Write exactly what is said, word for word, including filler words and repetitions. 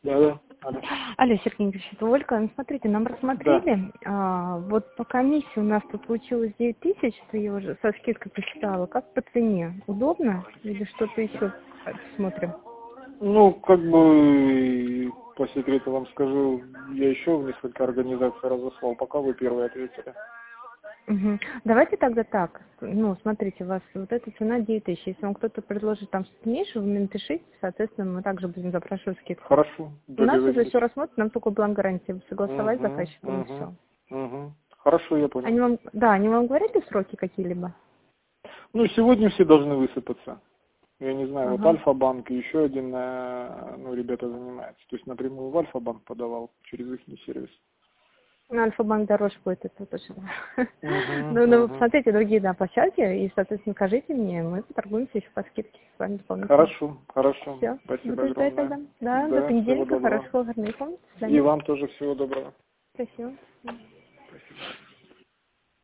Да, да. Алло. Алло, Сергей Игоревич, это Ольга. Ну, смотрите, нам Да. рассмотрели, а, вот по комиссии у нас тут получилось девять тысяч, что я уже со скидкой посчитала. Как по цене? Удобно? Или что-то еще смотрим? Ну, как бы, по секрету вам скажу, я еще в несколько организаций разослал, пока вы первые ответили. Угу. Давайте тогда так. Ну, смотрите, у вас вот эта цена девять тысяч. Если вам кто-то предложит там что-то меньше, вы мне напишите, соответственно, мы также будем запрашивать скидку. Хорошо, У нас уже договорились. все рассмотрено, нам только бланк гарантии согласовать с Угу, заказчиком и угу, все. угу. Хорошо, я понял. Они вам, да, они вам говорили сроки какие-либо? Ну, сегодня все должны высыпаться. Я не знаю, вот Ага. Альфа-банк и еще один, э, ну, ребята занимаются. То есть напрямую в Альфа-банк подавал через их сервис. На Альфа-банк дороже будет, это точно. Угу, Ну, ну, вы угу. посмотрите другие, да, площадки, и, соответственно, скажите мне, мы поторгуемся еще по скидке с вами дополнительно. Хорошо, хорошо. Все, Спасибо буду ждать огромное. тогда. Да, до Да, всего понедельника, доброго. хорошего, гарного. До И свидания. вам тоже всего доброго. Спасибо.